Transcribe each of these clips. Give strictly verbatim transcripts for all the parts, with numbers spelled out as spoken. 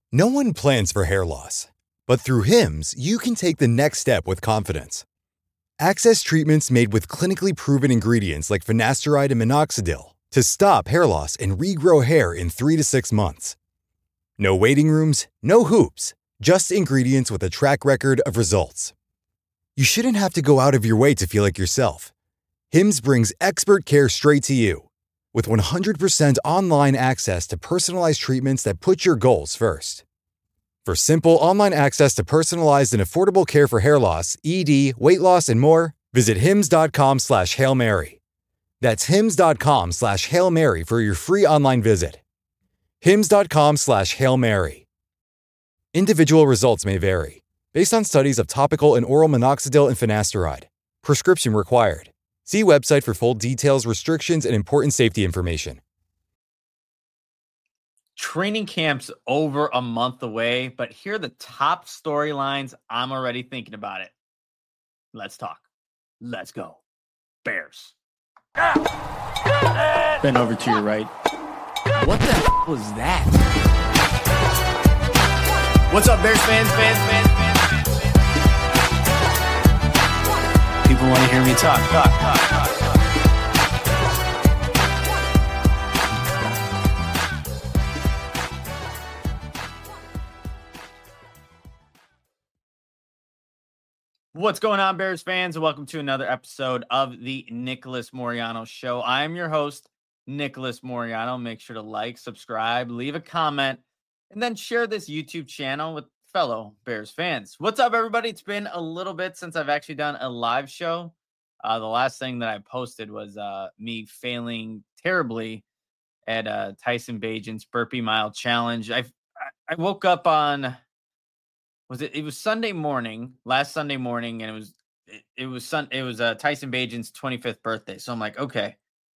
No one plans for hair loss, but through Hims, you can take the next step with confidence. Access treatments made with clinically proven ingredients like finasteride and minoxidil to stop hair loss and regrow hair in three to six months. No waiting rooms, no hoops, just ingredients with a track record of results. You shouldn't have to go out of your way to feel like yourself. Hims brings expert care straight to you. With one hundred percent online access to personalized treatments that put your goals first. For simple online access to personalized and affordable care for hair loss, E D, weight loss, and more, visit hims.com slash Hail Mary. That's hims.com slash Hail Mary for your free online visit. hims.com slash Hail Mary. Individual results may vary, based on studies of topical and oral minoxidil and finasteride. Prescription required. See website for full details, restrictions, and important safety information. Training camp's over a month away, but here are the top storylines. I'm already thinking about it. Let's talk. Let's go. Bears. Bend over to your right. What the f- was that? What's up, Bears fans, fans, fans, fans? People want to hear me talk, talk, talk, talk, talk. What's going on, Bears fans? Welcome to another episode of the Nicholas Moreano Show. I am your host, Nicholas Moreano. Make sure to like, subscribe, leave a comment, and then share this YouTube channel with fellow Bears fans. What's up, everybody? It's been a little bit since I've actually done a live show. Uh, the last thing that I posted was uh, me failing terribly at uh, Tyson Bagent's Burpee Mile Challenge. I I woke up on was it? It was Sunday morning, last Sunday morning, and it was it, it was sun. It was uh, Tyson Bagent's twenty-fifth birthday. So I'm like, okay,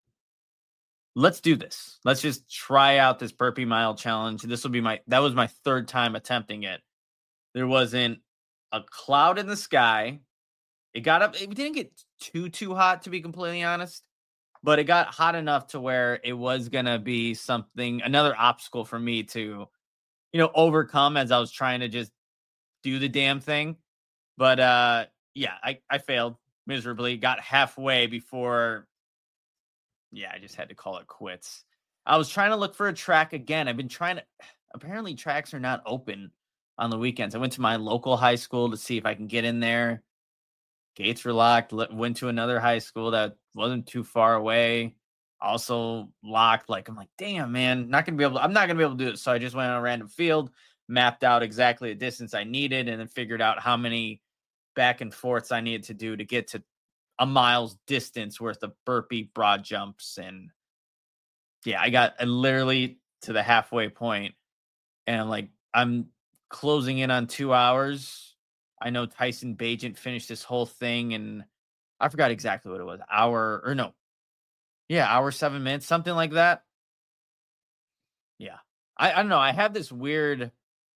let's do this. Let's just try out this Burpee Mile Challenge. This will be my that was my third time attempting it. There wasn't a cloud in the sky. It got up. It didn't get too, too hot, to be completely honest, but it got hot enough to where it was going to be something, another obstacle for me to, you know, overcome as I was trying to just do the damn thing. But, uh, yeah, I, I failed miserably, got halfway before, yeah, I just had to call it quits. I was trying to look for a track again. I've been trying to, apparently tracks are not open on the weekends. I went to my local high school to see if I can get in there. Gates were locked. Went to another high school that wasn't too far away. Also locked. Like, I'm like, damn, man, not gonna be able to, I'm not gonna be able to do it. So I just went on a random field, mapped out exactly the distance I needed, and then figured out how many back and forths I needed to do to get to a mile's distance worth of burpee broad jumps. And yeah, I got I literally to the halfway point, and I'm like, I'm closing in on two hours. I know Tyson Bagent finished this whole thing, and I forgot exactly what it was. Hour or no. Yeah, hour, seven minutes, something like that. Yeah. I, I don't know. I have this weird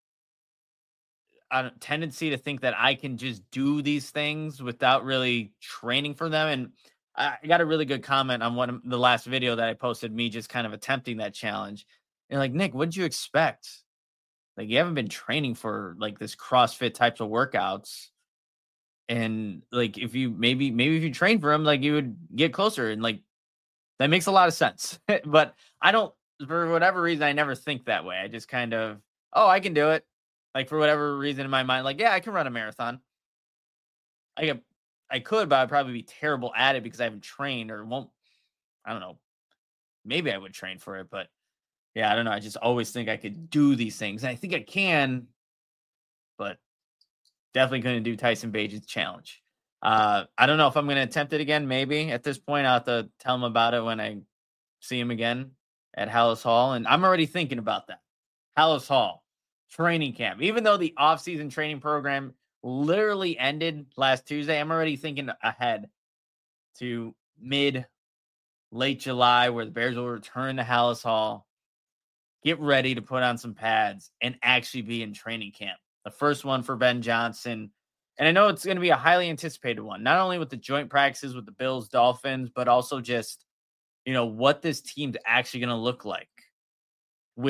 uh, tendency to think that I can just do these things without really training for them. And I got a really good comment on one of the last video that I posted, me just kind of attempting that challenge. And like, Nick, what did you expect? Like, you haven't been training for like this CrossFit types of workouts. And like, if you maybe, maybe if you train for them, like you would get closer. And like, that makes a lot of sense. But I don't, for whatever reason, I never think that way. I just kind of, oh, I can do it. Like, for whatever reason in my mind, like, yeah, I can run a marathon. I could, I could, but I'd probably be terrible at it because I haven't trained or won't, I don't know. Maybe I would train for it, but yeah, I don't know. I just always think I could do these things. And I think I can, but definitely couldn't do Tyson Bagent's challenge. Uh, I don't know if I'm going to attempt it again. Maybe at this point, I'll have to tell him about it when I see him again at Hallis Hall. And I'm already thinking about that. Hallis Hall training camp. Even though the off-season training program literally ended last Tuesday, I'm already thinking ahead to mid, late July, where the Bears will return to Hallis Hall. Get ready to put on some pads and actually be in training camp. The first one for Ben Johnson. And I know it's going to be a highly anticipated one, not only with the joint practices with the Bills, Dolphins, but also just, you know, what this team's actually going to look like with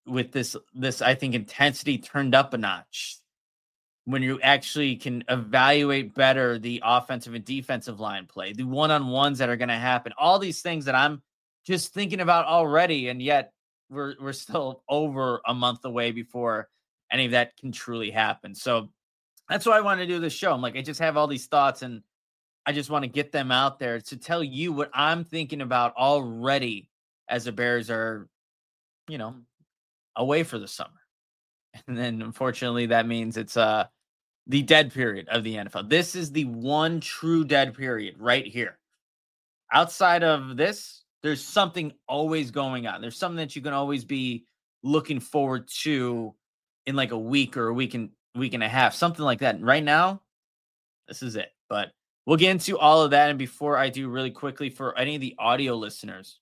with this, this, I think, intensity turned up a notch, when you actually can evaluate better the offensive and defensive line play, the one-on-ones that are going to happen, all these things that I'm just thinking about already. And yet we're, we're still over a month away before any of that can truly happen. So that's why I want to do this show. I'm like, I just have all these thoughts and I just want to get them out there to tell you what I'm thinking about already as the Bears are, you know, away for the summer. And then unfortunately that means it's uh the dead period of the N F L. This is the one true dead period right here. Outside of this, there's something always going on. There's something that you can always be looking forward to in like a week or a week and week and a half, something like that. Right now, this is it. But we'll get into all of that. And before I do, really quickly, for any of the audio listeners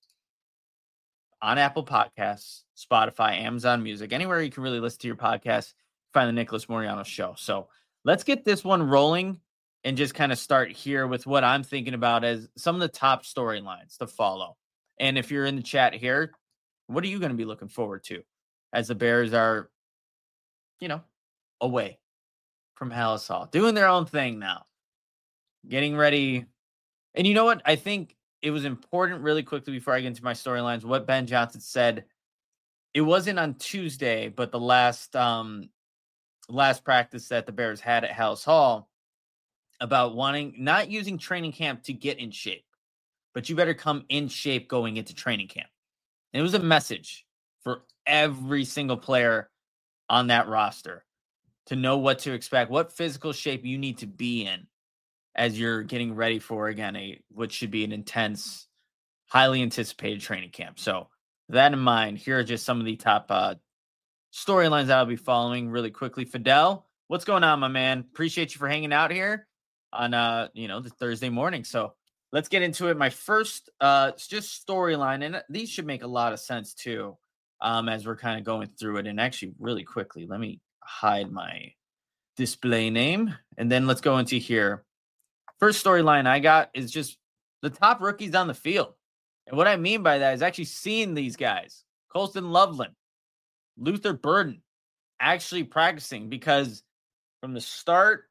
on Apple Podcasts, Spotify, Amazon Music, anywhere you can really listen to your podcast, find the Nicholas Moreano Show. So let's get this one rolling and just kind of start here with what I'm thinking about as some of the top storylines to follow. And if you're in the chat here, what are you going to be looking forward to as the Bears are, you know, away from Halas Hall, doing their own thing now, getting ready. And you know what? I think it was important, really quickly before I get into my storylines, what Ben Johnson said. It wasn't on Tuesday, but the last um, last practice that the Bears had at Halas Hall, about wanting, not using training camp to get in shape, but you better come in shape going into training camp. And it was a message for every single player on that roster to know what to expect, what physical shape you need to be in as you're getting ready for, again, a what should be an intense, highly anticipated training camp. So with that in mind, here are just some of the top uh, storylines that I'll be following really quickly. Fidel, what's going on, my man? Appreciate you for hanging out here on, uh, you know, the Thursday morning. So let's get into it. My first, uh, it's just storyline, and these should make a lot of sense too, um, as we're kind of going through it. And actually, really quickly, let me hide my display name, and then let's go into here. First storyline I got is just the top rookies on the field. And what I mean by that is actually seeing these guys, Colston Loveland, Luther Burden, actually practicing, because from the start,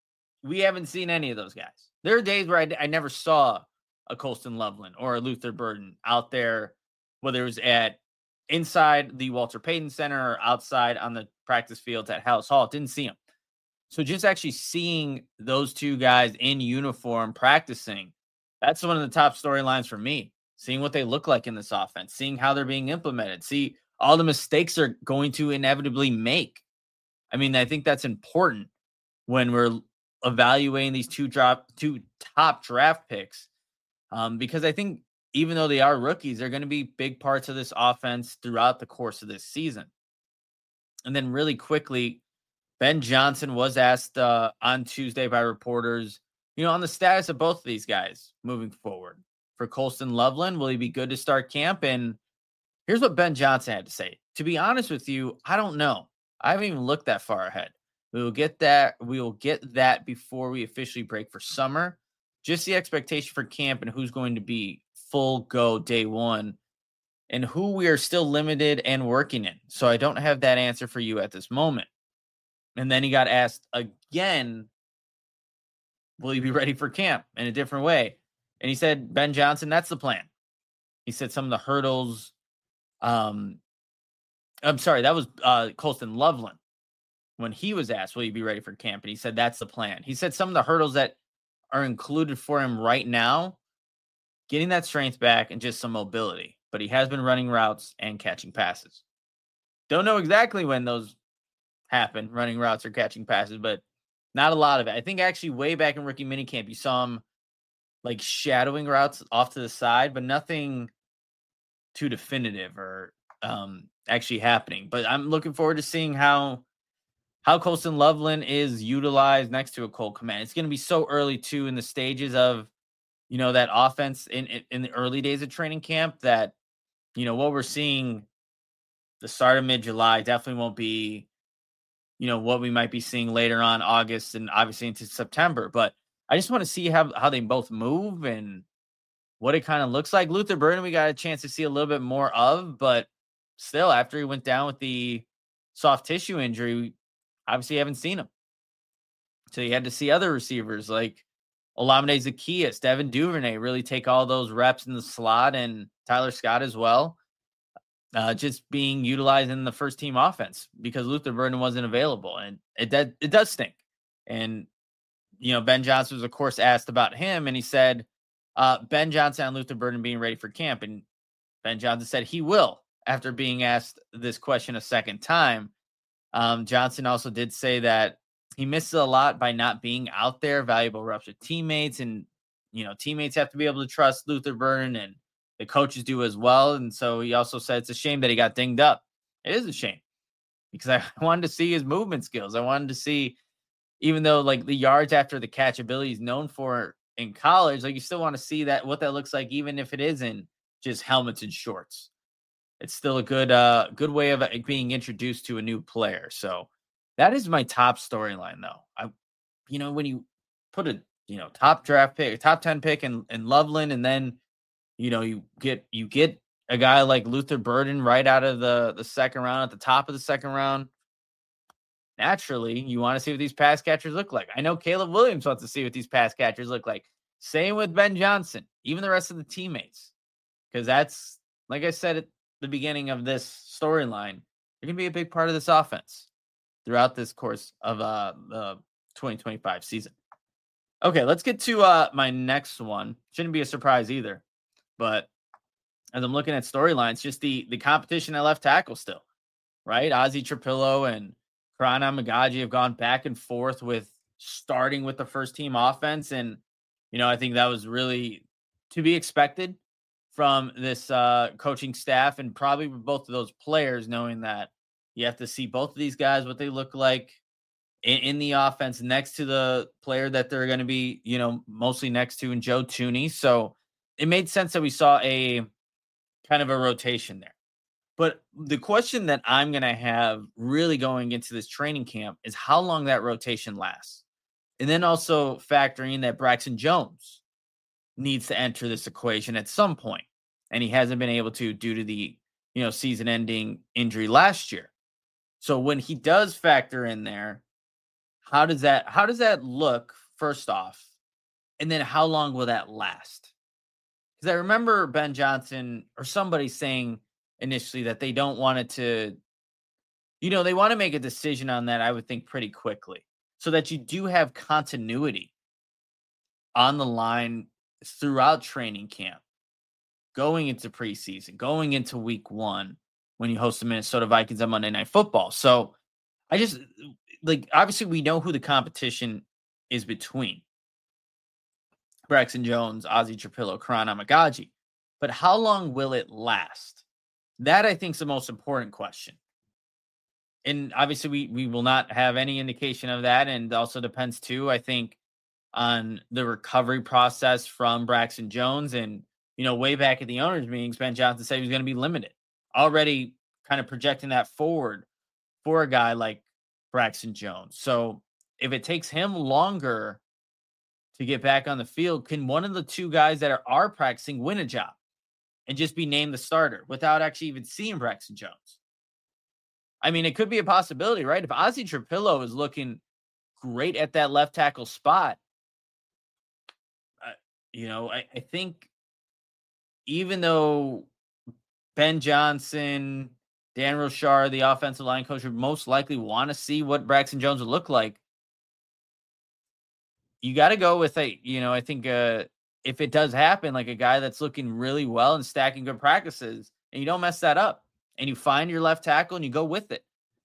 we haven't seen any of those guys. There are days where I, I never saw a Colston Loveland or a Luther Burden out there, whether it was at inside the Walter Payton Center or outside on the practice fields at Halas Hall. Didn't see them. So just actually seeing those two guys in uniform practicing, that's one of the top storylines for me. Seeing what they look like in this offense, seeing how they're being implemented, see all the mistakes they're going to inevitably make. I mean, I think that's important when we're evaluating these two drop, two top draft picks, um, because I think even though they are rookies, they're going to be big parts of this offense throughout the course of this season. And then really quickly, Ben Johnson was asked uh, on Tuesday by reporters, you know, on the status of both of these guys moving forward. For Colston Loveland, will he be good to start camp? And here's what Ben Johnson had to say. To be honest with you, I don't know. I haven't even looked that far ahead. We will get that. We will get that before we officially break for summer. Just the expectation for camp and who's going to be full go day one and who we are still limited and working in. So I don't have that answer for you at this moment. And then he got asked again, will he be ready for camp in a different way? And he said, Ben Johnson, that's the plan. He said some of the hurdles. Um, I'm sorry, that was uh, Colston Loveland. When he was asked, will you be ready for camp? And he said, that's the plan. He said some of the hurdles that are included for him right now, getting that strength back and just some mobility. But he has been running routes and catching passes. Don't know exactly when those happen, running routes or catching passes, but not a lot of it. I think actually way back in rookie minicamp, you saw him like shadowing routes off to the side, but nothing too definitive or um, actually happening. But I'm looking forward to seeing how how Colston Loveland is utilized next to a Cole Kmet. It's going to be so early too in the stages of, you know, that offense in, in in the early days of training camp that, you know, what we're seeing the start of mid-July definitely won't be, you know, what we might be seeing later on August and obviously into September. But I just want to see how, how they both move and what it kind of looks like. Luther Burden, we got a chance to see a little bit more of, but still, after he went down with the soft tissue injury, we obviously haven't seen him. So you had to see other receivers like Olamide Zaccheaus, Devin Duvernay really take all those reps in the slot, and Tyler Scott as well, uh, just being utilized in the first team offense because Luther Burden wasn't available. And it, that, it does stink. And, you know, Ben Johnson was, of course, asked about him, and he said, uh, Ben Johnson and Luther Burden being ready for camp. And Ben Johnson said he will after being asked this question a second time. Um, Johnson also did say that he misses a lot by not being out there, valuable reps with teammates. And, you know, teammates have to be able to trust Luther Burden, and the coaches do as well. And so he also said it's a shame that he got dinged up. It is a shame because I wanted to see his movement skills. I wanted to see, even though like the yards after the catch ability is known for in college, like you still want to see that, what that looks like, even if it isn't just helmets and shorts. It's still a good, uh, good way of being introduced to a new player. So that is my top storyline, though. I, you know, when you put a, you know, top draft pick, top ten pick in, in Loveland, and then, you know, you get you get a guy like Luther Burden right out of the, the second round, at the top of the second round. Naturally, you want to see what these pass catchers look like. I know Caleb Williams wants to see what these pass catchers look like. Same with Ben Johnson, even the rest of the teammates, because that's, like I said at the beginning of this storyline, they're going to be a big part of this offense throughout this course of uh, the twenty twenty-five season. Okay, let's get to uh, my next one. Shouldn't be a surprise either. But as I'm looking at storylines, just the, the competition at left tackle still, right? Ozzie Trapillo and Karan Amagaji have gone back and forth with starting with the first team offense. And, you know, I think that was really to be expected from this uh, coaching staff, and probably both of those players, knowing that you have to see both of these guys, what they look like in, in the offense next to the player that they're going to be, you know, mostly next to in Joe Thuney. So it made sense that we saw a kind of a rotation there. But the question that I'm going to have really going into this training camp is how long that rotation lasts. And then also factoring in that Braxton Jones needs to enter this equation at some point, and he hasn't been able to due to the, you know, season-ending injury last year. So when he does factor in there, how does that how does that look first off, and then how long will that last? Because I remember Ben Johnson or somebody saying initially that they don't want it to, you know, they want to make a decision on that, I would think, pretty quickly, so that you do have continuity on the line throughout training camp, going into preseason, going into week one when you host the Minnesota Vikings on Monday Night Football. So I just, like, obviously we know who the competition is between Braxton Jones, Ozzie Trapillo, Karan Amagaji, but how long will it last? That, I think, is the most important question. And obviously we, we will not have any indication of that. And also depends too, I think, on the recovery process from Braxton Jones. And, you know, way back at the owners' meetings, Ben Johnson said he was going to be limited. Already kind of projecting that forward for a guy like Braxton Jones. So if it takes him longer to get back on the field, can one of the two guys that are, are practicing win a job and just be named the starter without actually even seeing Braxton Jones? I mean, it could be a possibility, right? If Ozzie Trapillo is looking great at that left tackle spot, uh, you know, I, I think even though Ben Johnson, Dan Rochar, the offensive line coach, would most likely want to see what Braxton Jones would look like, you got to go with a, you know, I think uh, if it does happen, like a guy that's looking really well and stacking good practices, and you don't mess that up, and you find your left tackle and you go with it.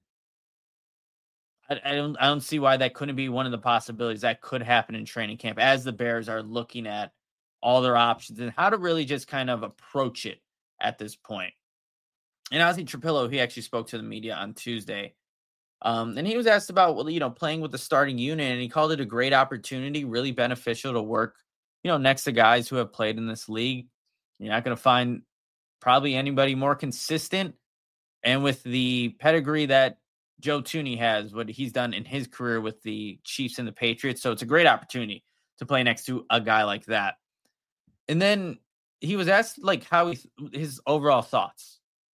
I, I don't, I don't see why that couldn't be one of the possibilities that could happen in training camp as the Bears are looking at all their options and how to really just kind of approach it at this point. And Ozzie Trapillo, he actually spoke to the media on Tuesday. Um, and he was asked about, well, you know, playing with the starting unit, and he called it a great opportunity, really beneficial to work, you know, next to guys who have played in this league. You're not going to find probably anybody more consistent. And with the pedigree that Joe Thuney has, what he's done in his career with the Chiefs and the Patriots. So it's a great opportunity to play next to a guy like that. And then he was asked like how he, his overall thoughts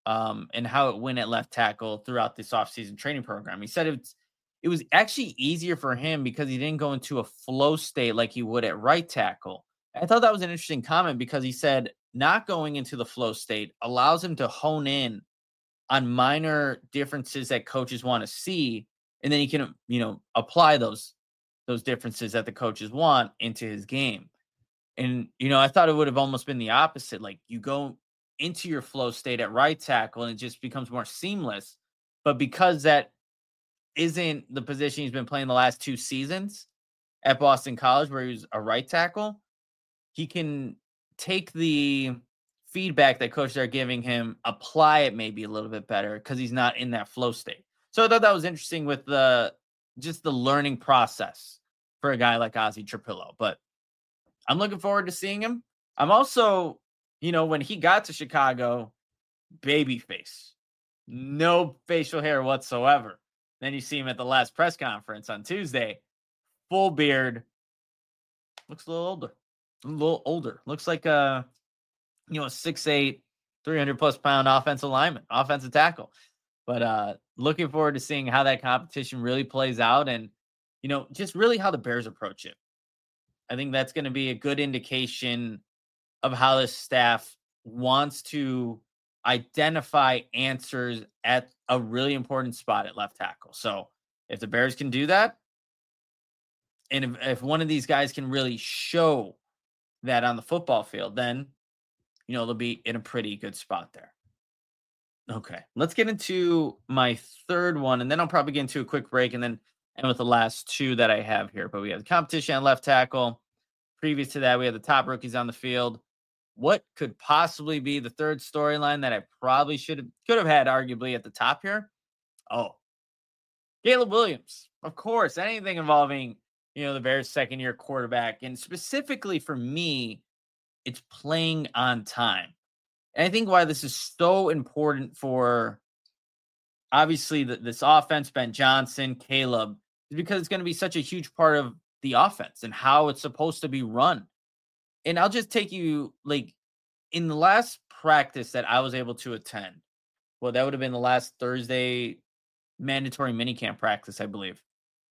um, and how it went at left tackle throughout this offseason training program. He said it's it was actually easier for him because he didn't go into a flow state like he would at right tackle. I thought that was an interesting comment because he said not going into the flow state allows him to hone in on minor differences that coaches want to see, and then he can, you know, apply those those differences that the coaches want into his game. And, you know, I thought it would have almost been the opposite. Like you go into your flow state at right tackle and it just becomes more seamless. But because that isn't the position he's been playing the last two seasons at Boston College, where he was a right tackle, he can take the feedback that coaches are giving him, apply it maybe a little bit better because he's not in that flow state. So I thought that was interesting with the just the learning process for a guy like Ozzie Trapilo. But I'm looking forward to seeing him. I'm also, you know, when he got to Chicago, baby face, no facial hair whatsoever. Then you see him at the last press conference on Tuesday, full beard, looks a little older, a little older. Looks like a, you know, a six eight, three hundred plus pound offensive lineman, offensive tackle. But uh, looking forward to seeing how that competition really plays out and, you know, just really how the Bears approach it. I think that's going to be a good indication of how this staff wants to identify answers at a really important spot at left tackle. So if the Bears can do that, and if, if one of these guys can really show that on the football field, then, you know, they'll be in a pretty good spot there. Okay, let's get into my third one, and then I'll probably get into a quick break and then end with the last two that I have here. But we have the competition at left tackle. Previous to that, we have the top rookies on the field. What could possibly be the third storyline that I probably should have, could have had arguably at the top here? Oh, Caleb Williams. Of course, anything involving, you know, the Bears' second-year quarterback. And specifically for me, it's playing on time. And I think why this is so important for, obviously, the, this offense, Ben Johnson, Caleb, is because it's going to be such a huge part of the offense and how it's supposed to be run. And I'll just take you, like, in the last practice that I was able to attend, well, that would have been the last Thursday mandatory minicamp practice, I believe.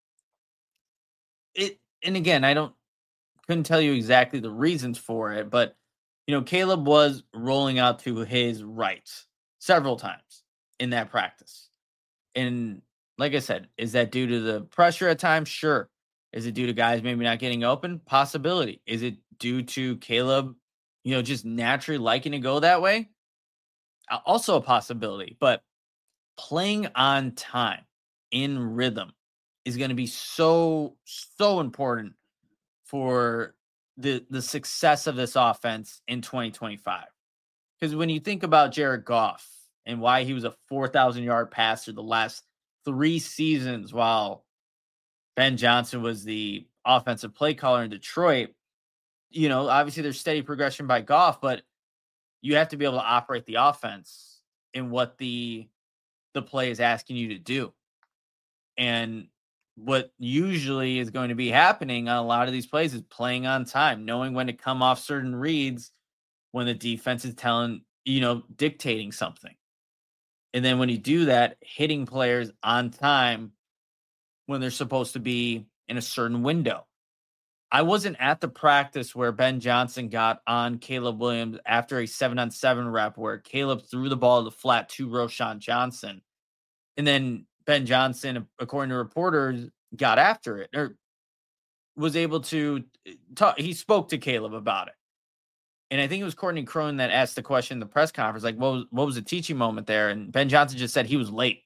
It, and again, I don't, couldn't tell you exactly the reasons for it, but, you know, Caleb was rolling out to his right several times in that practice. And like I said, is that due to the pressure at times? Sure. Is it due to guys maybe not getting open? Possibility. Is it due to Caleb, you know, just naturally liking to go that way? Also a possibility. But playing on time in rhythm is going to be so, so important for the, the success of this offense in twenty twenty-five. Because when you think about Jared Goff and why he was a four thousand yard passer the last three seasons while Ben Johnson was the offensive play caller in Detroit, you know, obviously there's steady progression by Goff, but you have to be able to operate the offense in what the the play is asking you to do. And what usually is going to be happening on a lot of these plays is playing on time, knowing when to come off certain reads when the defense is telling, you know, dictating something. And then when you do that, hitting players on time when they're supposed to be in a certain window. I wasn't at the practice where Ben Johnson got on Caleb Williams after a seven on seven rep where Caleb threw the ball to the flat to Roschon Johnson. And then Ben Johnson, according to reporters, got after it or was able to talk. He spoke to Caleb about it. And I think it was Courtney Crone that asked the question in the press conference, like, what was, what was the teaching moment there? And Ben Johnson just said he was late.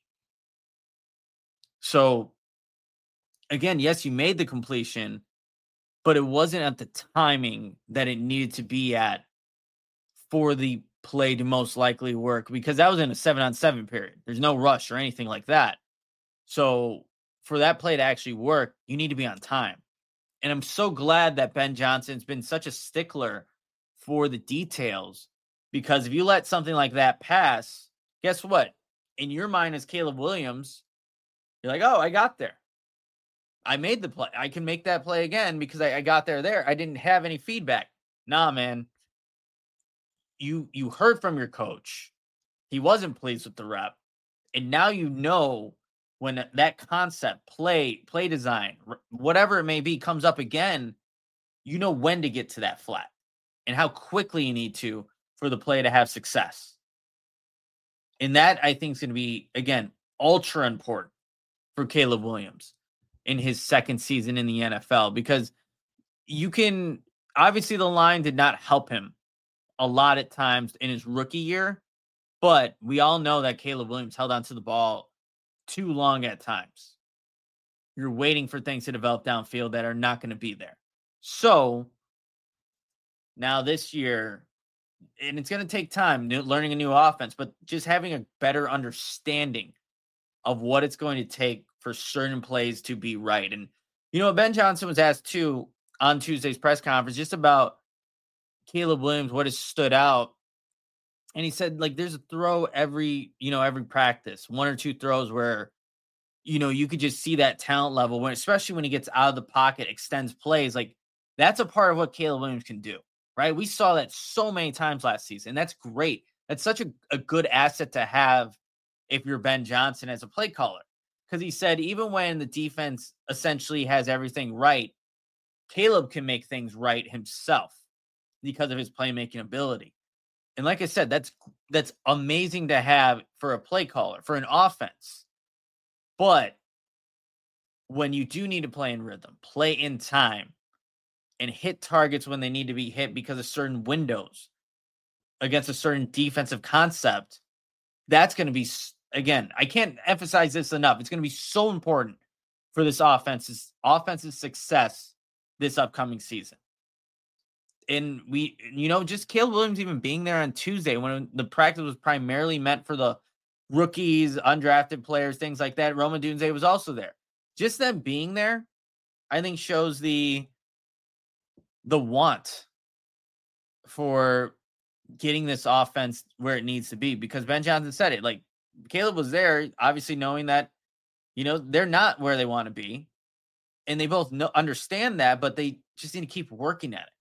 So, again, yes, you made the completion, but it wasn't at the timing that it needed to be at for the play to most likely work because that was in a seven on seven period. There's no rush or anything like that. So for that play to actually work, you need to be on time. And I'm so glad that Ben Johnson's been such a stickler for the details because if you let something like that pass, guess what? In your mind as Caleb Williams, you're like, oh, I got there. I made the play. I can make that play again because I, I got there there. I didn't have any feedback. Nah, man. You you heard from your coach. he wasn't pleased with the rep. And now you know when that concept, play, play design, whatever it may be, comes up again, you know when to get to that flat and how quickly you need to for the play to have success. And that, I think, is going to be, again, ultra important for Caleb Williams in his second season in the N F L, because you can, obviously the line did not help him a lot at times in his rookie year, but we all know that Caleb Williams held onto the ball too long at times. You're waiting for things to develop downfield that are not going to be there. So now this year, and it's going to take time new, learning a new offense, but just having a better understanding of what it's going to take for certain plays to be right. And, you know, Ben Johnson was asked too on Tuesday's press conference just about Caleb Williams, what has stood out. And he said, like, there's a throw every, you know, every practice, one or two throws where, you know, you could just see that talent level when, especially when he gets out of the pocket, extends plays. Like, that's a part of what Caleb Williams can do, right? We saw that so many times last season. That's great. That's such a, a good asset to have if you're Ben Johnson as a play caller. Because he said, even when the defense essentially has everything right, Caleb can make things right himself because of his playmaking ability. And like I said, that's that's amazing to have for a play caller, for an offense. But when you do need to play in rhythm, play in time, and hit targets when they need to be hit because of certain windows against a certain defensive concept, that's going to be, again, I can't emphasize this enough. It's going to be so important for this offense's offense's success this upcoming season. And we, you know, just Caleb Williams even being there on Tuesday when the practice was primarily meant for the rookies, undrafted players, things like that. Rome Odunze was also there. Just them being there, I think, shows the the want for getting this offense where it needs to be, because Ben Johnson said it. Like, Caleb was there, obviously knowing that, you know, they're not where they want to be. And they both know, understand that, but they just need to keep working at it.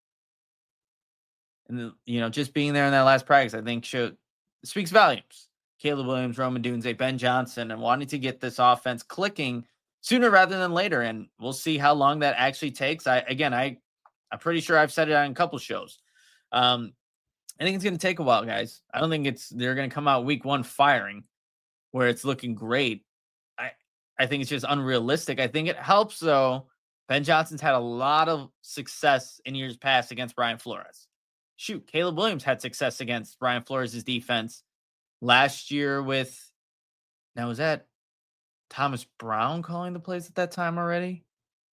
And, you know, just being there in that last practice, I think, show, speaks volumes. Caleb Williams, Rome Odunze, Ben Johnson, and wanting to get this offense clicking sooner rather than later. And we'll see how long that actually takes. I, again, I, I'm pretty sure I've said it on a couple shows. Um, I think it's going to take a while, guys. I don't think it's they're going to come out week one firing where it's looking great. I, I think it's just unrealistic. I think it helps, though. Ben Johnson's had a lot of success in years past against Brian Flores. Shoot, Caleb Williams had success against Brian Flores' defense last year with, now was that Thomas Brown calling the plays at that time already?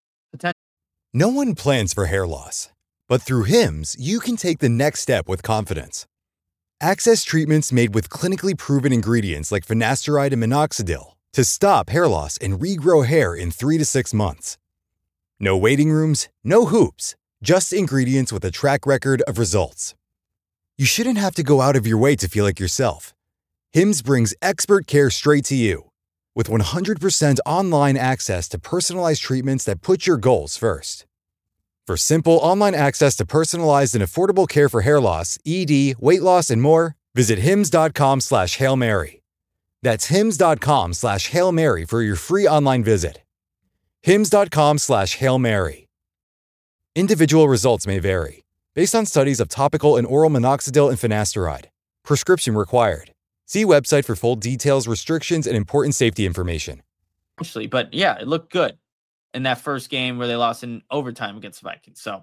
No one plans for hair loss, but through Hims, you can take the next step with confidence. Access treatments made with clinically proven ingredients like finasteride and minoxidil to stop hair loss and regrow hair in three to six months. No waiting rooms, no hoops, just ingredients with a track record of results. You shouldn't have to go out of your way to feel like yourself. Hims brings expert care straight to you. With one hundred percent online access to personalized treatments that put your goals first. For simple online access to personalized and affordable care for hair loss, E D, weight loss, and more, visit hims.com slash Hail Mary. That's hims.com slash Hail Mary for your free online visit. hims.com slash Hail Mary. Individual results may vary, based on studies of topical and oral minoxidil and finasteride. Prescription required. See website for full details, restrictions, and important safety information. But yeah, it looked good in that first game where they lost in overtime against the Vikings. So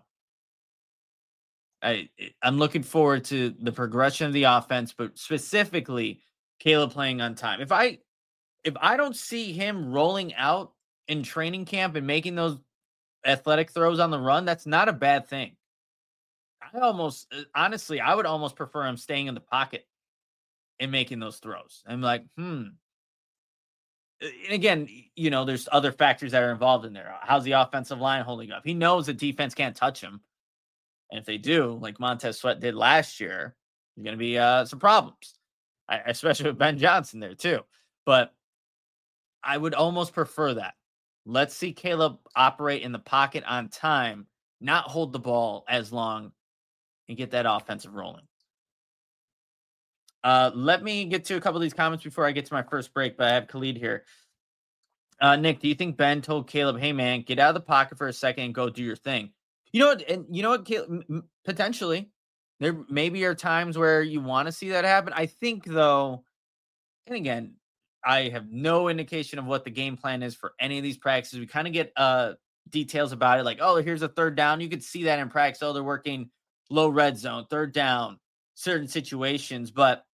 I, I'm looking forward to the progression of the offense, but specifically Caleb playing on time. If I, if I don't see him rolling out in training camp and making those athletic throws on the run, that's not a bad thing. I almost, honestly, I would almost prefer him staying in the pocket and making those throws. I'm like, hmm. And again, you know, there's other factors that are involved in there. How's the offensive line holding up? He knows the defense can't touch him. And if they do, like Montez Sweat did last year, there's going to be uh, some problems, I, especially with Ben Johnson there too. But I would almost prefer that. Let's see Caleb operate in the pocket on time, not hold the ball as long, and get that offensive rolling. Uh, let me get to a couple of these comments before I get to my first break, but I have Khalid here. Uh, Nick, do you think Ben told Caleb, hey, man, get out of the pocket for a second and go do your thing? You know what? And you know what? Caleb, potentially, there maybe are times where you want to see that happen. I think, though, and again, I have no indication of what the game plan is for any of these practices. We kind of get uh, details about it, like, oh, here's a third down. You could see that in practice. Oh, they're working low red zone, third down, certain situations. But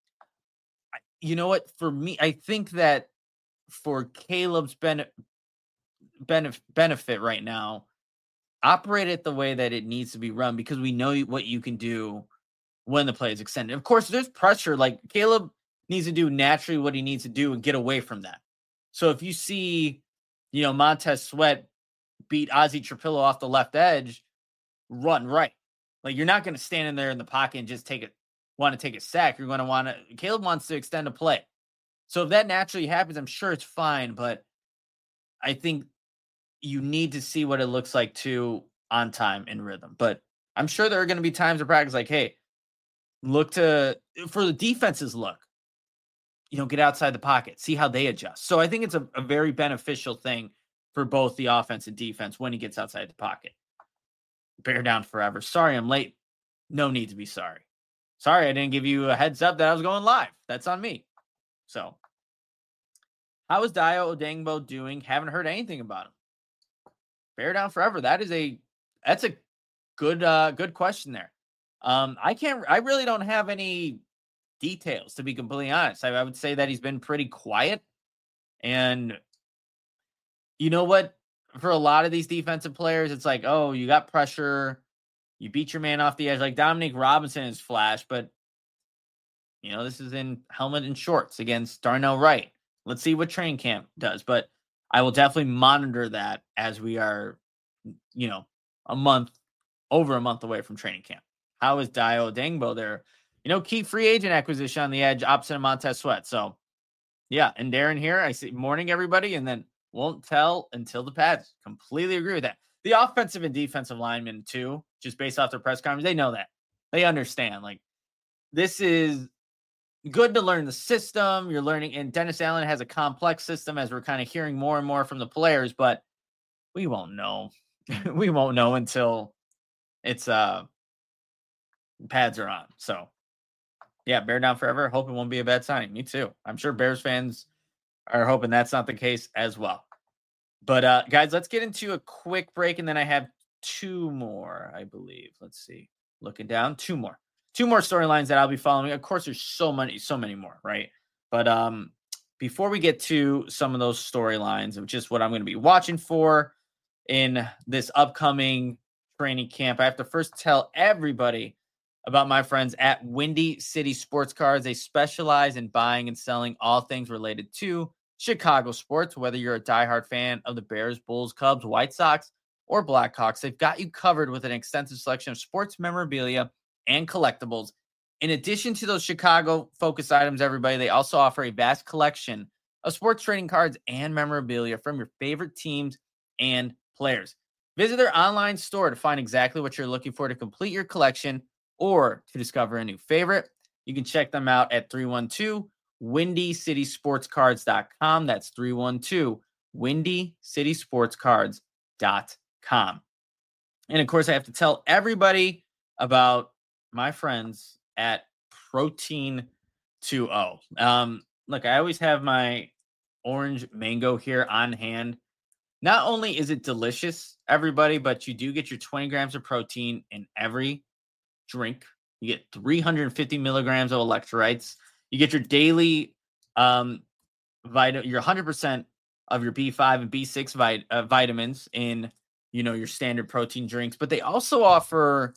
you know what? For me, I think that for Caleb's ben- benef- benefit right now, operate it the way that it needs to be run, because we know what you can do when the play is extended. Of course, there's pressure. Like, Caleb needs to do naturally what he needs to do and get away from that. So if you see, you know, Montez Sweat beat Ozzie Trapillo off the left edge, run right. Like, you're not going to stand in there in the pocket and just take it, want to take a sack. You're going to want to, Caleb wants to extend a play. So if that naturally happens, I'm sure it's fine. But I think you need to see what it looks like too on time and rhythm. But I'm sure there are going to be times in practice like, hey, look to, for the defense's look, you know, get outside the pocket, see how they adjust. So I think it's a, a very beneficial thing for both the offense and defense when he gets outside the pocket. Bear down forever. Sorry, I'm late. No need to be sorry. Sorry, I didn't give you a heads up that I was going live. That's on me. So, how is Dayo Odeyingbo doing? Haven't heard anything about him. Bear down forever. That is a that's a good uh, good question there. Um, I can't. I really don't have any details, to be completely honest. I, I would say that he's been pretty quiet, and you know what? For a lot of these defensive players, it's like, oh, you got pressure, you beat your man off the edge. Like Dominique Robinson is flash, but you know, this is in helmet and shorts against Darnell Wright. Let's see what training camp does, but I will definitely monitor that as we are, you know, a month, over a month away from training camp. How is Dayo Odeyingbo there? You know, key free agent acquisition on the edge, opposite of Montez Sweat. So, yeah, and Darren here, I say morning, everybody, and then won't tell until the pads. Completely agree with that. The offensive and defensive linemen, too, just based off their press conference, they know that. They understand. Like, this is good to learn the system. You're learning, and Dennis Allen has a complex system, as we're kind of hearing more and more from the players, but we won't know. we won't know until it's uh pads are on. So, yeah, bear down forever. Hope it won't be a bad signing. Me too. I'm sure Bears fans are hoping that's not the case as well. But, uh, guys, let's get into a quick break, and then I have two more, I believe. Let's see. Looking down, two more. Two more storylines that I'll be following. Of course, there's so many, so many more, right? But um, before we get to some of those storylines of just what I'm going to be watching for in this upcoming training camp, I have to first tell everybody about my friends at Windy City Sports Cards. They specialize in buying and selling all things related to Chicago sports. Whether you're a diehard fan of the Bears, Bulls, Cubs, White Sox, or Blackhawks, they've got you covered with an extensive selection of sports memorabilia and collectibles. In addition to those Chicago-focused items, everybody, they also offer a vast collection of sports trading cards and memorabilia from your favorite teams and players. Visit their online store to find exactly what you're looking for to complete your collection or to discover a new favorite. You can check them out at three one two windy city sports cards dot com. That's three one two windy city sports cards dot com. And of course, I have to tell everybody about my friends at Protein two oh. Um, look, I always have my orange mango here on hand. Not only is it delicious, everybody, but you do get your twenty grams of protein in every drink. You get three hundred fifty milligrams of electrolytes. You get your daily um, vitamin, your one hundred percent of your B five and B six vit- uh, vitamins in, you know, your standard protein drinks. But they also offer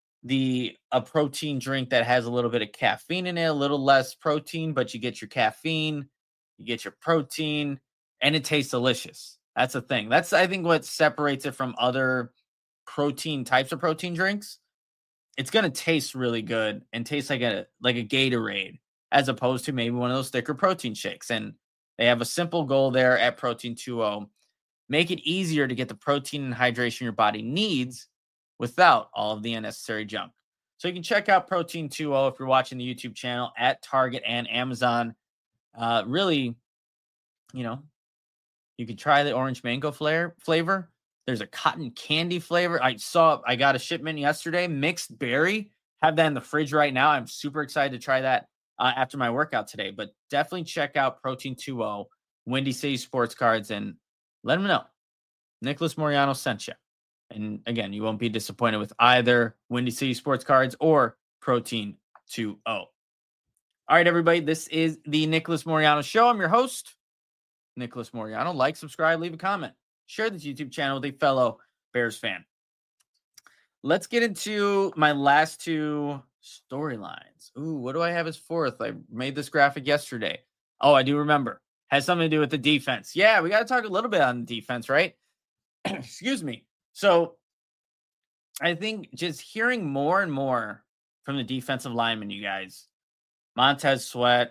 the a protein drink that has a little bit of caffeine in it, a little less protein, but you get your caffeine, you get your protein, and it tastes delicious. That's the thing. That's, I think, what separates it from other protein types of protein drinks. It's going to taste really good and taste like a like a Gatorade, as opposed to maybe one of those thicker protein shakes. And they have a simple goal there at Protein two oh. Make it easier to get the protein and hydration your body needs without all of the unnecessary junk. So you can check out Protein two oh if you're watching the YouTube channel at Target and Amazon. Uh, really, you know, you could try the orange mango flavor. Flavor. There's a cotton candy flavor. I saw. I got a shipment yesterday. Mixed berry. Have that in the fridge right now. I'm super excited to try that uh, after my workout today. But definitely check out Protein two oh, Windy City Sports Cards, and let them know Nicholas Moreano sent you. And again, you won't be disappointed with either Windy City Sports Cards or Protein two oh. All right, everybody. This is the Nicholas Moreano Show. I'm your host, Nicholas Moreano. Like, subscribe, leave a comment. Share this YouTube channel with a fellow Bears fan. Let's get into my last two storylines. Ooh, what do I have as fourth? I made this graphic yesterday. Oh, I do remember. Has something to do with the defense. Yeah, we got to talk a little bit on the defense, right? Excuse me. So I think just hearing more and more from the defensive linemen, you guys, Montez Sweat,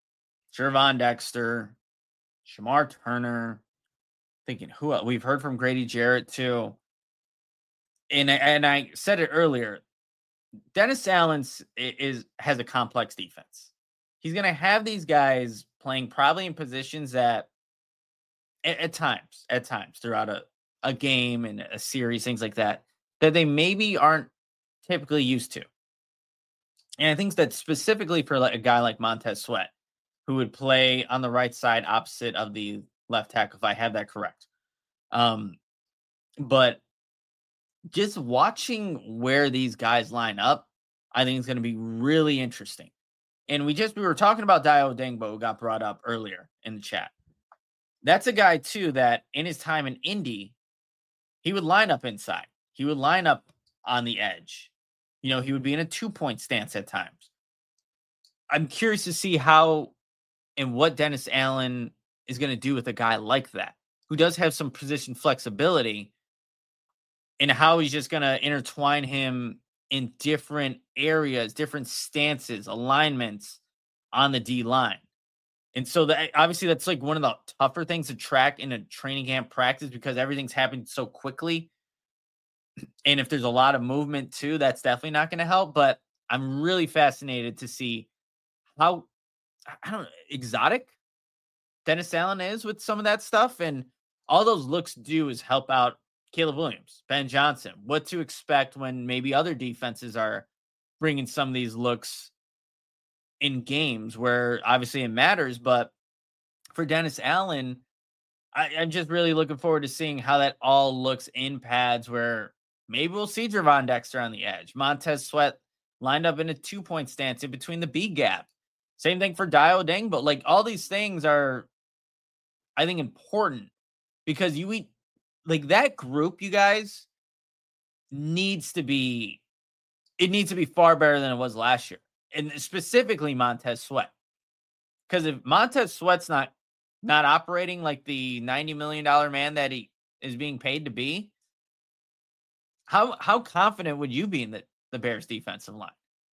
Gervon Dexter, Shamar Turner, thinking who else? We've heard from Grady Jarrett too. And I, and I said it earlier, Dennis Allen is, is has a complex defense. He's going to have these guys playing probably in positions that at, at times, at times throughout a, a game and a series, things like that, that they maybe aren't typically used to. And I think that specifically for like a guy like Montez Sweat, who would play on the right side opposite of the left tackle, if I have that correct. Um, but just watching where these guys line up, I think it's going to be really interesting. And we just, we were talking about Dayo Odeyingbo, who got brought up earlier in the chat. That's a guy too, that in his time in Indy, he would line up inside. He would line up on the edge. You know, he would be in a two-point stance at times. I'm curious to see how and what Dennis Allen is going to do with a guy like that, who does have some position flexibility, and how he's just going to intertwine him in different areas, different stances, alignments on the D line. And so that obviously that's like one of the tougher things to track in a training camp practice, because everything's happening so quickly. And if there's a lot of movement too, that's definitely not going to help. But I'm really fascinated to see how, I don't know, exotic Dennis Allen is with some of that stuff. And all those looks do is help out Caleb Williams, Ben Johnson, what to expect when maybe other defenses are bringing some of these looks in games where obviously it matters. But for Dennis Allen, I, I'm just really looking forward to seeing how that all looks in pads, where maybe we'll see Gervon Dexter on the edge, Montez Sweat lined up in a two-point stance in between the B gap. Same thing for Dayo Odeyingbo. Like, all these things are, I think, important, because you eat like that group, you guys, needs to be, it needs to be far better than it was last year. And specifically Montez Sweat. Because if Montez Sweat's not, not operating like the ninety million dollars man that he is being paid to be, how, how confident would you be in the, the Bears defensive line?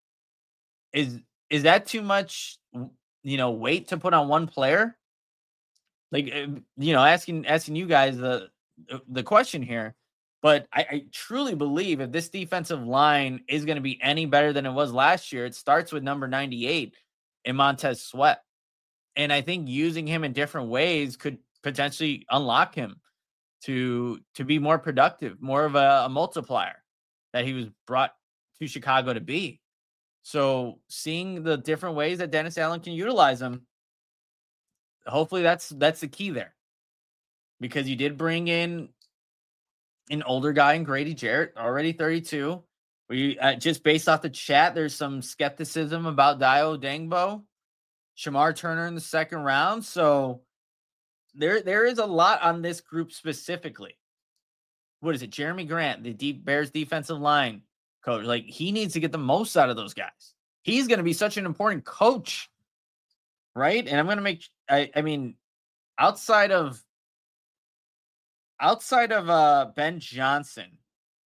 Is, is that too much, you know, weight to put on one player? Like, you know, asking, asking you guys the, the question here, but I, I truly believe if this defensive line is going to be any better than it was last year, it starts with number ninety-eight in Montez Sweat. And I think using him in different ways could potentially unlock him to, to be more productive, more of a, a multiplier that he was brought to Chicago to be. So seeing the different ways that Dennis Allen can utilize him, hopefully that's, that's the key there. Because you did bring in an older guy in Grady Jarrett, already thirty-two. We uh, just based off the chat, there's some skepticism about Dayo Odeyingbo, Shamar Turner in the second round. So there, there is a lot on this group specifically. What is it? Jeremy Grant, the deep Bears defensive line coach. Like, he needs to get the most out of those guys. He's going to be such an important coach, right? And I'm going to make, I, I mean, outside of, Outside of uh, Ben Johnson,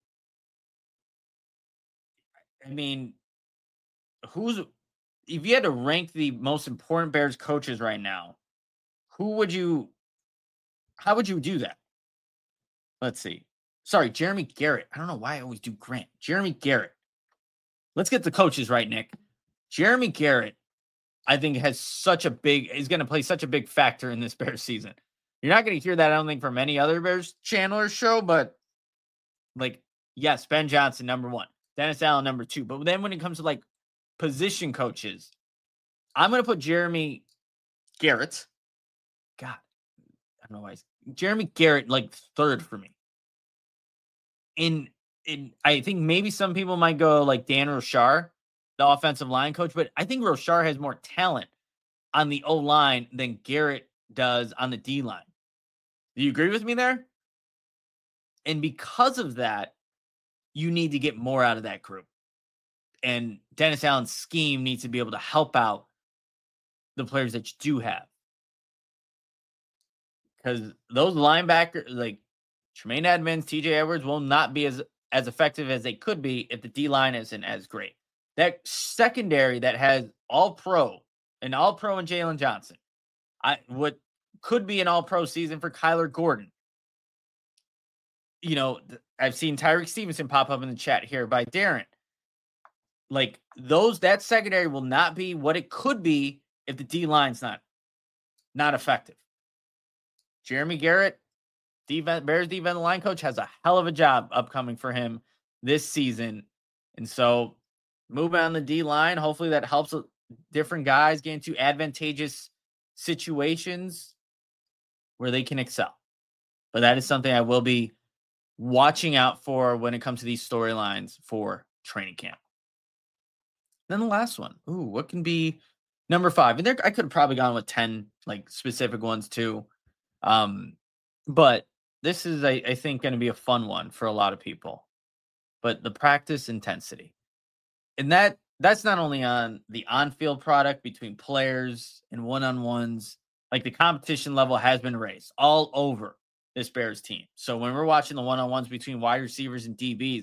I mean, who's, if you had to rank the most important Bears coaches right now, who would you, how would you do that? Let's see. Sorry, Jeremy Garrett. I don't know why I always do Grant. Jeremy Garrett. let's get the coaches right, Nick. Jeremy Garrett, I think, has such a big, is going to play such a big factor in this Bears season. You're not going to hear that, I don't think, from any other Bears Chandler show, but like, yes, Ben Johnson, number one, Dennis Allen, number two. But then when it comes to like position coaches, I'm going to put Jeremy Garrett. God, I don't know why. Jeremy Garrett, like third for me. In, in, I think maybe some people might go like Dan Rochar, the offensive line coach, but I think Rochar has more talent on the O-line than Garrett does on the D-line. Do you agree with me there? And because of that, you need to get more out of that group. And Dennis Allen's scheme needs to be able to help out the players that you do have. Because those linebackers, like Tremaine Edmonds, T J Edwards, will not be as, as effective as they could be if the D-line isn't as great. That secondary that has all-pro, an all-pro in Jalen Johnson, I what could be an all-pro season for Kyler Gordon. You know, I've seen Tyreek Stevenson pop up in the chat here by Darren. Like those, that secondary will not be what it could be if the D-line's not, not effective. Jeremy Garrett, defense, Bears defensive line coach, has a hell of a job upcoming for him this season. And so moving on the D-line, hopefully that helps different guys get into advantageous situations where they can excel. But that is something I will be watching out for when it comes to these storylines for training camp. Then the last one. Ooh, what can be number five? And there, I could have probably gone with ten like specific ones too. Um, but this is, I, I think, going to be a fun one for a lot of people. But the practice intensity. And that that's not only on the on-field product between players and one-on-ones. Like the competition level has been raised all over this Bears team. So when we're watching the one-on-ones between wide receivers and D Bs,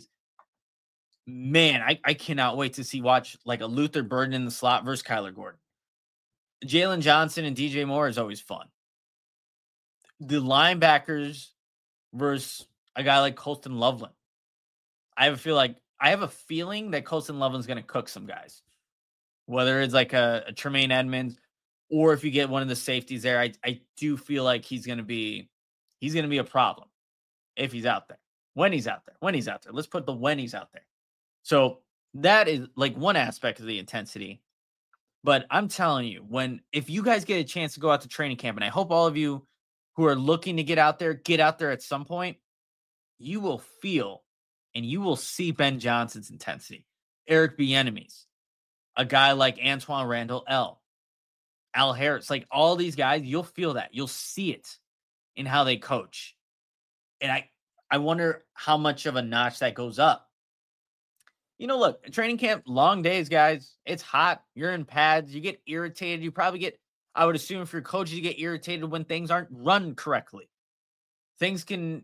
man, I, I cannot wait to see watch like a Luther Burden in the slot versus Kyler Gordon. Jalen Johnson and D J Moore is always fun. The linebackers versus a guy like Colston Loveland. I have a feel like I have a feeling that Colston Loveland's going to cook some guys. Whether it's like a, a Tremaine Edmonds or if you get one of the safeties there, I I do feel like he's going to be he's going to be a problem if he's out there. When he's out there. When he's out there. Let's put the when he's out there. So that is like one aspect of the intensity. But I'm telling you, when if you guys get a chance to go out to training camp, and I hope all of you who are looking to get out there, get out there at some point, you will feel and you will see Ben Johnson's intensity. Eric Bieniemy's, a guy like Antoine Randall L, Al Harris, like all these guys, you'll feel that. You'll see it in how they coach. And I, I wonder how much of a notch that goes up. You know, look, training camp, long days, guys. It's hot. You're in pads. You get irritated. You probably get, I would assume if you're coaches, you get irritated when things aren't run correctly. Things can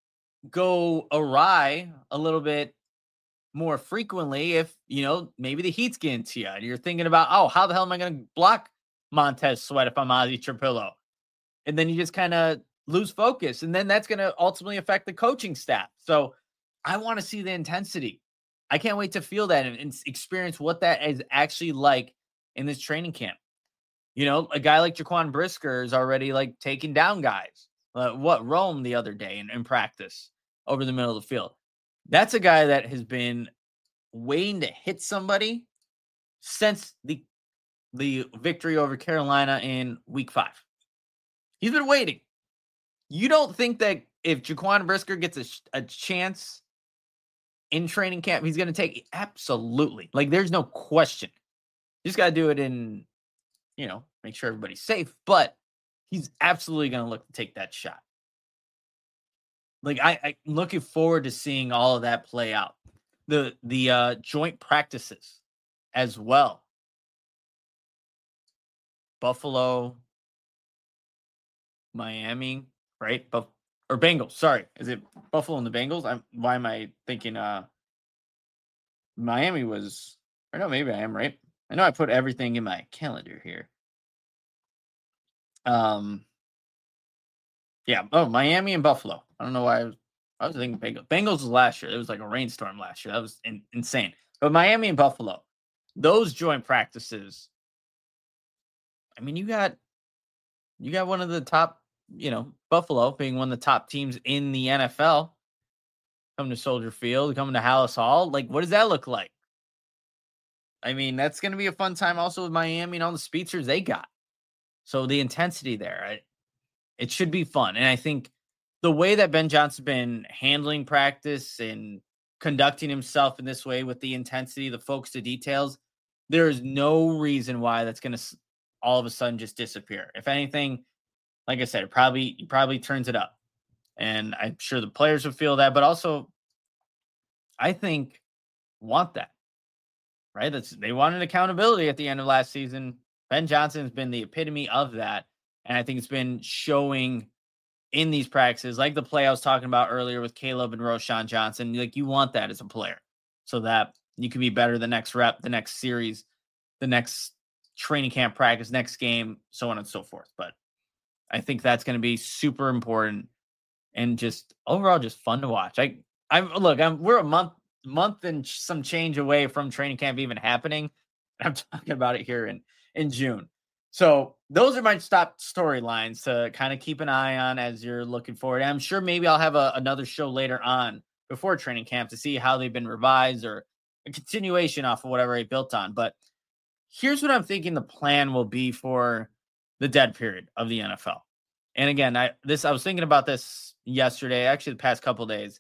go awry a little bit more frequently if, you know, maybe the heat's getting to you. And you're thinking about, oh, how the hell am I going to block Montez Sweat if I'm Ozzie Trapillo? And then you just kind of lose focus. And then that's going to ultimately affect the coaching staff. So I want to see the intensity. I can't wait to feel that and, and experience what that is actually like in this training camp. You know, a guy like Jaquan Brisker is already like taking down guys. Uh, what Rome the other day in, in practice over the middle of the field. That's a guy that has been waiting to hit somebody since the the victory over Carolina in week five. He's been waiting. You don't think that if Jaquan Brisker gets a, a chance in training camp, he's going to take it? Absolutely. Like, there's no question. You just got to do it in, you know, make sure everybody's safe. But he's absolutely going to look to take that shot. Like, I, I'm looking forward to seeing all of that play out. The the uh, joint practices as well. Buffalo, Miami, right? Buff- or Bengals, sorry. Is it Buffalo and the Bengals? I'm, why am I thinking uh, Miami was, or no, maybe I am, right? I know I put everything in my calendar here. Um, yeah, oh, Miami and Buffalo. I don't know why I was, I was thinking Bengals. Bengals was last year. It was like a rainstorm last year. That was in, insane. But Miami and Buffalo, those joint practices, I mean, you got you got one of the top, you know, Buffalo being one of the top teams in the N F L, coming to Soldier Field, coming to Hallis Hall. Like, what does that look like? I mean, that's going to be a fun time also with Miami and all the speedsters they got. So the intensity there, I, it should be fun. And I think the way that Ben Johnson's been handling practice and conducting himself in this way with the intensity, the focus to details, there is no reason why that's going to all of a sudden just disappear. If anything, like I said, it probably, it probably turns it up. And I'm sure the players will feel that, but also I think want that, right? That's, they wanted accountability at the end of last season. Ben Johnson has been the epitome of that. And I think it's been showing in these practices, like the play I was talking about earlier with Caleb and Roschon Johnson. Like, you want that as a player so that you can be better the next rep, the next series, the next training camp practice, next game, so on and so forth. But I think that's going to be super important and just overall just fun to watch. I, I look, I'm we're a month, month and some change away from training camp even happening. I'm talking about it here in, in June. So those are my top storylines to kind of keep an eye on as you're looking forward. I'm sure maybe I'll have a, another show later on before training camp to see how they've been revised or a continuation off of whatever I built on. But here's what I'm thinking the plan will be for the dead period of the N F L. And again, I this I was thinking about this yesterday, actually the past couple of days,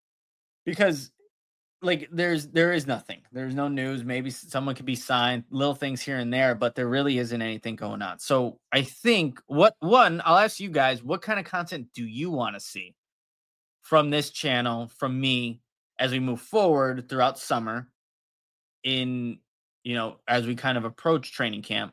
because like there's there is nothing. There's no news. Maybe someone could be signed, little things here and there, but there really isn't anything going on. So I think what one, I'll ask you guys, what kind of content do you want to see from this channel, from me, as we move forward throughout summer in, you know, as we kind of approach training camp?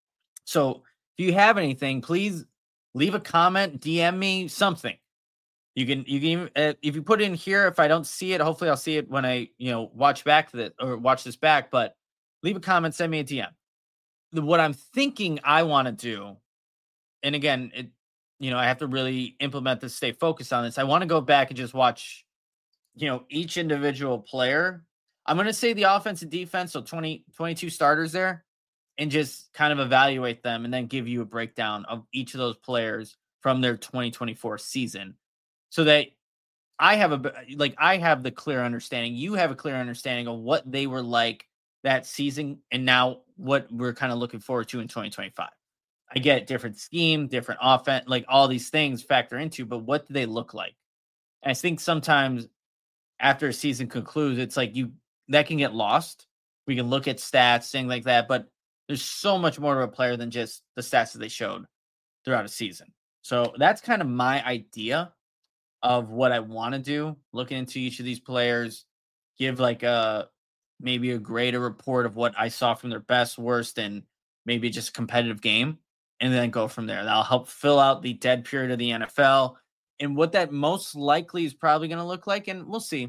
So if you have anything, please leave a comment, D M me, something. You can, you can, even, uh, if you put it in here, if I don't see it, hopefully I'll see it when I, you know, watch back that or watch this back, but leave a comment, send me a D M. The, what I'm thinking I want to do, and again, it, you know, I have to really implement this, stay focused on this. I want to go back and just watch, you know, each individual player. I'm going to say the offense and defense. So twenty, twenty-two starters there, and just kind of evaluate them and then give you a breakdown of each of those players from their twenty twenty-four season. So that I have a, like, I have the clear understanding. You have a clear understanding of what they were like that season and now what we're kind of looking forward to in twenty twenty-five. I get different scheme, different offense, like all these things factor into, but what do they look like? And I think sometimes after a season concludes, it's like you, that can get lost. We can look at stats, things like that, but there's so much more to a player than just the stats that they showed throughout a season. So that's kind of my idea of what I want to do, looking into each of these players, give like a maybe a greater report of what I saw from their best, worst, and maybe just a competitive game, and then go from there. That'll help fill out the dead period of the N F L and what that most likely is probably going to look like. And we'll see.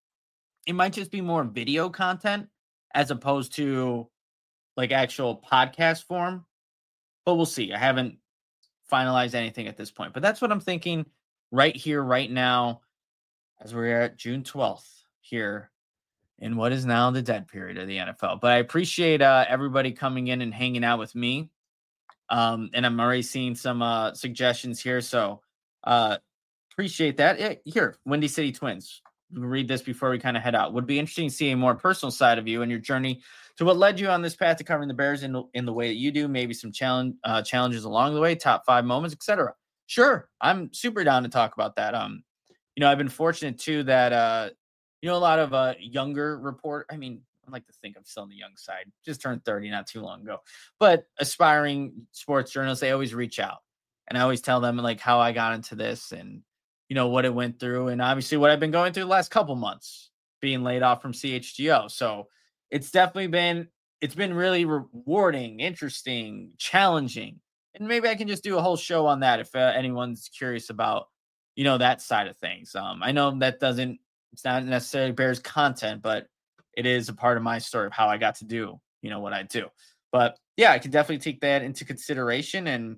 It might just be more video content as opposed to like actual podcast form, but we'll see. I haven't finalized anything at this point, but that's what I'm thinking right here, right now, as we're at June twelfth here in what is now the dead period of the N F L. But I appreciate uh, everybody coming in and hanging out with me. Um, and I'm already seeing some uh, suggestions here. So uh, appreciate that. Yeah, here, Windy City Twins. We'll read this before we kind of head out. Would be interesting to see a more personal side of you and your journey to what led you on this path to covering the Bears in, in the way that you do. Maybe some challenge uh, challenges along the way, top five moments, et cetera. Sure, I'm super down to talk about that. Um, you know, I've been fortunate too that uh, you know, a lot of uh younger report. I mean, I like to think I'm still on the young side. Just turned thirty not too long ago, but aspiring sports journalists, they always reach out, and I always tell them like how I got into this and you know what it went through, and obviously what I've been going through the last couple months, being laid off from C H G O. So it's definitely been it's been really rewarding, interesting, challenging. And maybe I can just do a whole show on that if uh, anyone's curious about, you know, that side of things. Um, I know that doesn't, it's not necessarily Bears content, but it is a part of my story of how I got to do, you know, what I do. But yeah, I can definitely take that into consideration. And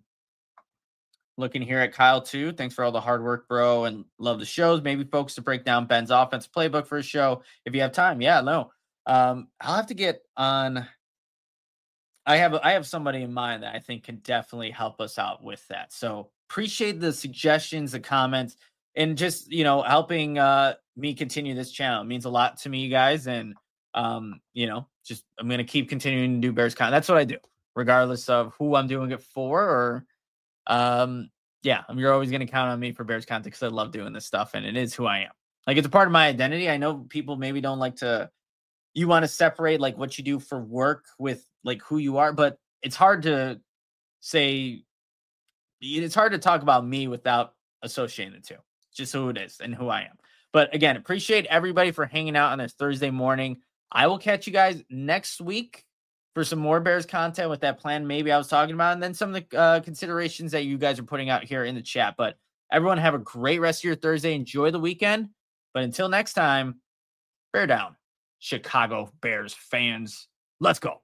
looking here at Kyle too. Thanks for all the hard work, bro. And love the shows. Maybe folks to break down Ben's offense playbook for a show if you have time. Yeah, no, Um, I'll have to get on. I have I have somebody in mind that I think can definitely help us out with that. So appreciate the suggestions, the comments, and just you know helping uh, me continue this channel. It means a lot to me, you guys, and um, you know, just I'm gonna keep continuing to do Bears content. That's what I do, regardless of who I'm doing it for. Or um, yeah, you're always gonna count on me for Bears content because I love doing this stuff, and it is who I am. Like it's a part of my identity. I know people maybe don't like to. You want to separate like what you do for work with like who you are, but it's hard to say, it's hard to talk about me without associating the two. It's just who it is and who I am. But again, appreciate everybody for hanging out on this Thursday morning. I will catch you guys next week for some more Bears content with that plan maybe I was talking about, and then some of the uh, considerations that you guys are putting out here in the chat. But everyone have a great rest of your Thursday. Enjoy the weekend. But until next time, bear down, Chicago Bears fans. Let's go.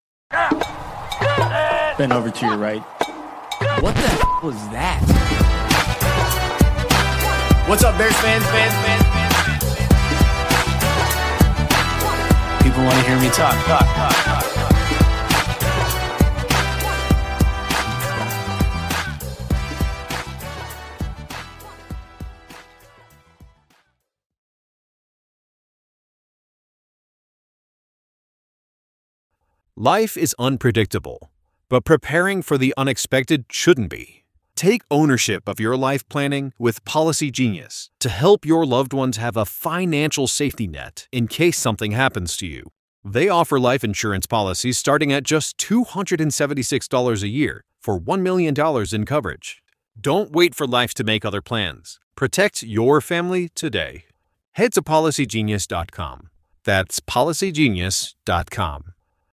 Bend over to your right. What the f- was that? What's up, Bears fans, fans, fans, fans, fans? People want to hear me talk, talk, talk, talk, talk. Life is unpredictable, but preparing for the unexpected shouldn't be. Take ownership of your life planning with Policy Genius to help your loved ones have a financial safety net in case something happens to you. They offer life insurance policies starting at just two hundred seventy-six dollars a year for one million dollars in coverage. Don't wait for life to make other plans. Protect your family today. Head to policy genius dot com. That's policy genius dot com.